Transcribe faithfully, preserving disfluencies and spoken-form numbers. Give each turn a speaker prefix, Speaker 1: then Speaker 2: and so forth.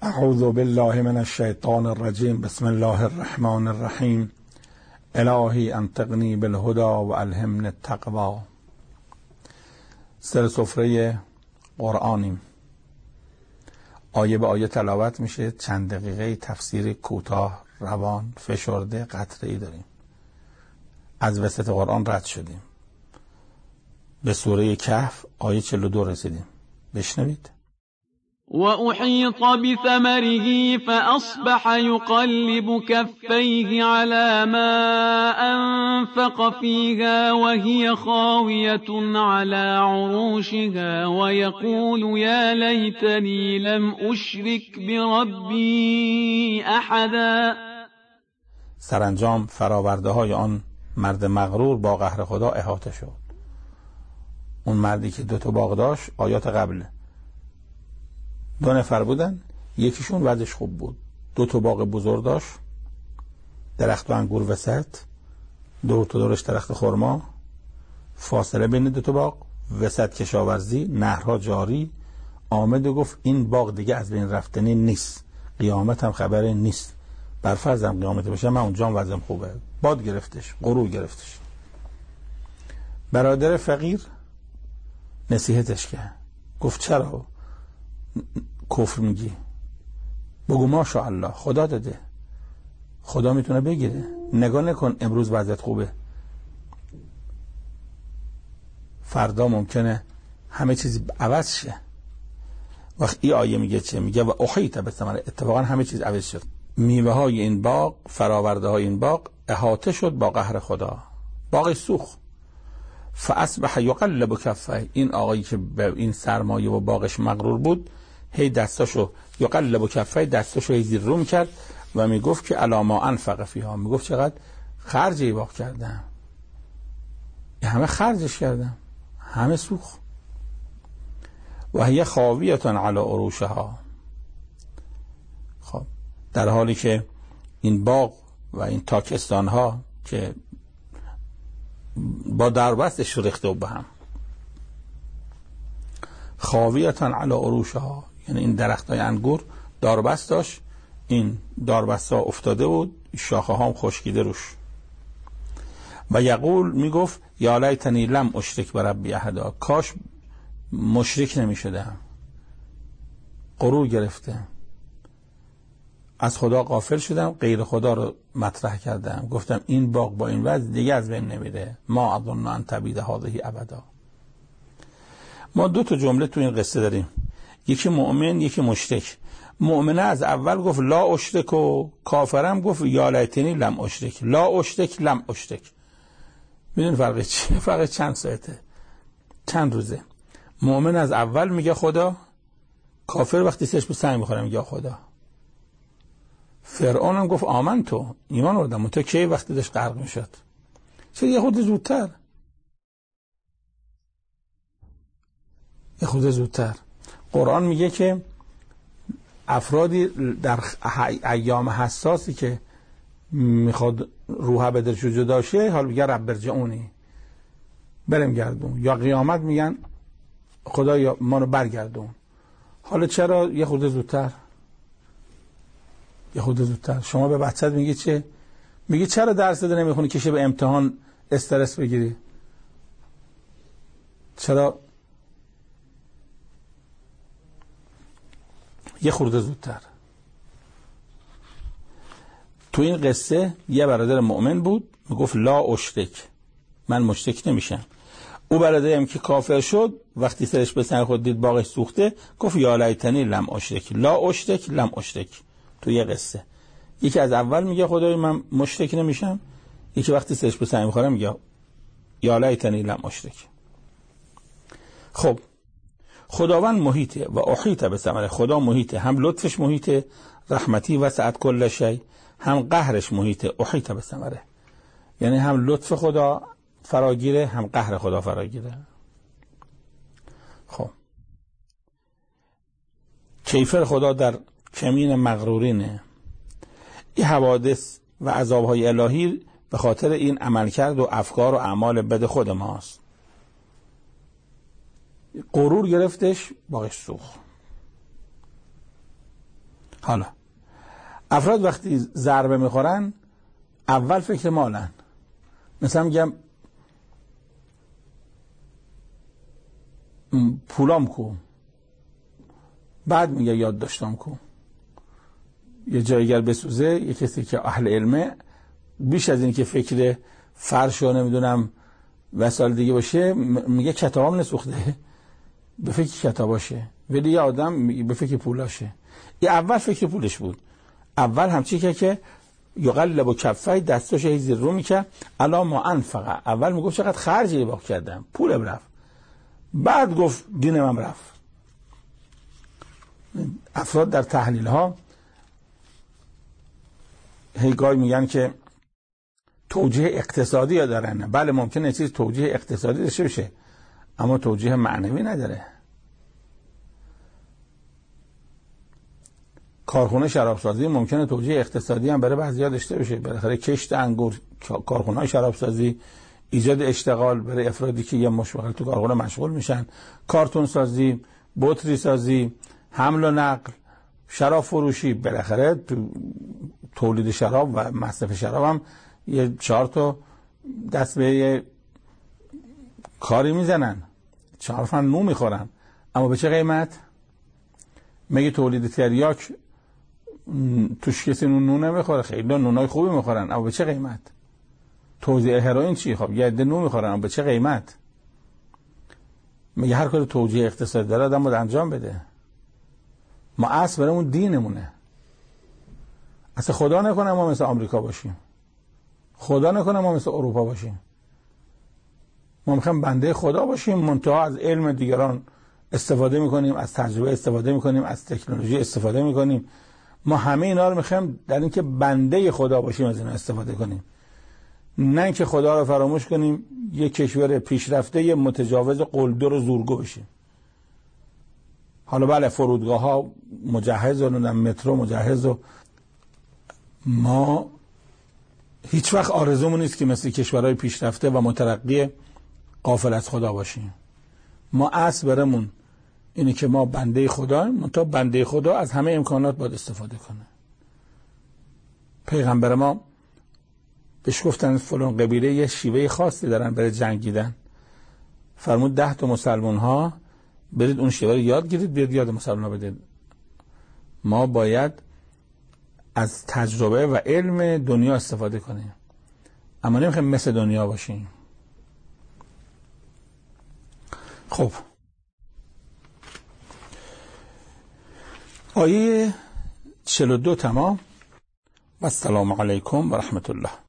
Speaker 1: اعوذ بالله من الشیطان الرجیم. بسم الله الرحمن الرحیم. الهی انطقنی بالهدى و الهمنی التقوی. سر سفره قرآنیم. آیه به آیه تلاوت میشه. چند دقیقه تفسیر کوتاه، روان، فشرده، قطعی داریم. از وسط قرآن رد شدیم. به سوره کهف آیه چهل و دو رسیدیم. بشنوید.
Speaker 2: وأحيط بثمره فأصبح يقلب كفيه على ما أنفق فيها وهي خاوية على عروشها ويقول يا ليتني لم أشرك بربي أحدا.
Speaker 1: سرانجام فراورده های آن مرد مغرور با قهر خدا احاطه شد. اون مردی که دو تا باغ داشت، آیات قبل دو نفر بودن، یکیشون وضعش خوب بود، دو تا باغ بزرگ داشت، درخت و انگور وسط، دور تا دورش درخت خرما، فاصله بین دو تا باغ، وسط کشاورزی، نهرها جاری. آمد و گفت این باغ دیگه از بین رفتنی نیست، قیامت هم خبری نیست، بر فرضم قیامت بشه من اونجا وضعم خوبه. باد گرفتش، غرور گرفتش. برادر فقیر نصیحتش کرد، گفت چرا کفر میگی؟ بگو ماشاءالله، خدا داده، خدا میتونه بگیره. نگاه نکن امروز وضعیت خوبه، فردا ممکنه همه چیز عوض شه. وقت این آیه میگه چه؟ میگه و احیط بثمره. اتفاقا همه چیز عوض شد. میوه های این باغ، فراورده های این باغ احاطه شد با قهر خدا. باغ سوخت. فاصبح یقلب کفه. این آقایی که به این سرمایه و باغش مغرور بود، هی دستاشو یقلب کفه، دستاشو هی زیر رو میکرد و میگفت که الا ما انفق فیها. میگفت چقدر خرج ای باغ کردم، همه خرجش کردم، همه سوخت. و هی خاویه علی عروشها. خب در حالی که این باغ و این تاکستان ها که با دربستش ریخته به هم، خاویتان علی عروشها، یعنی این درخت های انگور داربست داشت، این داربست ها افتاده بود، شاخه ها هم خشکیده روش. و یقول میگفت یا لیتنی لم اشرک بربی احدا. کاش مشرک نمی شدم. غرور گرفته، از خدا غافل شدم، غیر خدا رو مطرح کردم، گفتم این باغ با این وضع دیگه از بین نمیره، ما اظن ان تبید هذه ابدا. ما دو تا جمله تو این قصه داریم، یکی مؤمن یکی مشرک. مؤمنه از اول گفت لا اشرک و کافرم گفت یا لیتنی لم اشرک. لا اشرک لم اشرک. میدون فرق چیه؟ فرق چند ساعته، چند روزه. مؤمن از اول میگه خدا، کافر وقتی سرش به سنگ میخوره میگه خدا. فرعون هم گفت آمن تو، ایمان آوردم. تو کی وقتی داشت غرق میشد؟ چرا یه خود زودتر، یه خود زودتر. قرآن میگه که افرادی در ایام حساسی که میخواد روح به دلش جدا شه، حال میگه رب ارجعونی، برم گردون، یا قیامت میگن خدایا ما رو برگردون. حالا چرا یه خود زودتر؟ یه خود زودتر. شما به بچت میگی چه؟ میگی چرا درس ده نمیخونی کشه به امتحان استرس بگیری؟ چرا یه خورده زودتر؟ تو این قصه یه برادر مؤمن بود میگفت لا اشرک، من مشرک نمیشم. او برادرم که کافر شد وقتی سرش به سنگ خود دید باغش سوخته، گفت یا لیتنی لم اشرک. لا اشرک لم اشرک. تو یه قصه یکی از اول میگه خدای من مشرک نمیشم، یکی وقتی سرش به سنگ میخوره میگه یا لیتنی لم اشرک. خب خداوند محیطه و احیط بثمره. خدا محیطه، هم لطفش محیطه، رحمتی وسعت کل شی، هم قهرش محیطه، احیط بثمره. یعنی هم لطف خدا فراگیره، هم قهر خدا فراگیره. خب کیفر خدا در کمین مغرورینه. این حوادث و عذابهای الهی به خاطر این عملکرد و افکار و اعمال بد خود ماست. غرور گرفتش، باغش سوخت. حالا افراد وقتی ضربه میخورن اول فکر مالن. مثلا میگم پولام کو، بعد میگه یاد داشتم کو. یه جایگر بسوزه، یه کسی که اهل علمه بیش از این که فکر فرش و نمیدونم وسایل دیگه باشه میگه کتابام نسوخته، به فکر کتاباشه، ولی یه آدم به فکر پولاشه. یه اول فکر پولش بود، اول همچی که که یقلب و کفای دستاش هی زیر رو میکرد الا ما انفقه، اول میگفت چقدر خرجی باق کردم، پولم رفت، بعد گفت دینم هم رفت. افراد در تحلیل ها هیگاه میگن که توجیه اقتصادی ها دارن. بله ممکنه چیز توجیه اقتصادی داشته بشه اما توجیه معنوی نداره. کارخونه شرابسازی ممکنه توجیه اقتصادی هم برای بعضیا داشته باشه، بالاخره کشت انگور، کارخونه شرابسازی، ایجاد اشتغال برای افرادی که یه مشغول تو کارخونه مشغول میشن، کارتون سازی، بطری سازی، حمل و نقل، شراب فروشی، بالاخره تو تولید شراب و مصرف شراب هم یه چهار تا دست به یه کاری میزنن، چهار فن نون میخورن، اما به چه قیمت؟ مگه تولید تریاک توش کسی نون نون نمیخوره؟ خیلی نونای خوبی میخورن، اما به چه قیمت؟ توزیع هروئین چی؟ خب یه عده نون میخورن، اما به چه قیمت؟ مگه هر کاری توجیه اقتصادی داره آدم باید انجام بده؟ ما اصل برامون دینمونه. اصلا خدا نکنه ما مثل آمریکا باشیم، خدا نکنه ما مثل اروپا باشیم. ما میخوایم بنده خدا باشیم، منتها از علم دیگران استفاده میکنیم، از تجربه استفاده میکنیم، از تکنولوژی استفاده میکنیم. ما همه اینا رو میخوایم در اینکه بنده خدا باشیم از اینا استفاده کنیم، نه اینکه خدا رو فراموش کنیم یک کشور پیشرفته یه متجاوز قلدر و زورگو بشیم. حالا بله فرودگاه ها مجهز و مترو مجهز و ما هیچ وقت آرزومون نیست که مثل کشورهای پیشرفته و مترقی غافل از خدا باشیم. ما اصل برمون اینه که ما بنده خداییم، منتها بنده خدا از همه امکانات باید استفاده کنه. پیغمبر ما بهش گفتن فلان قبیله یه شیوه خاصی دارن برای جنگیدن، فرمود ده تا مسلمان ها برید اون شیوه رو یاد گیرید بیاد یاد مسلمان ها بدید. ما باید از تجربه و علم دنیا استفاده کنیم، اما نمیخوایم مثل دنیا باشیم. خب آیه چهل و دو تمام. و السلام علیکم و رحمت الله.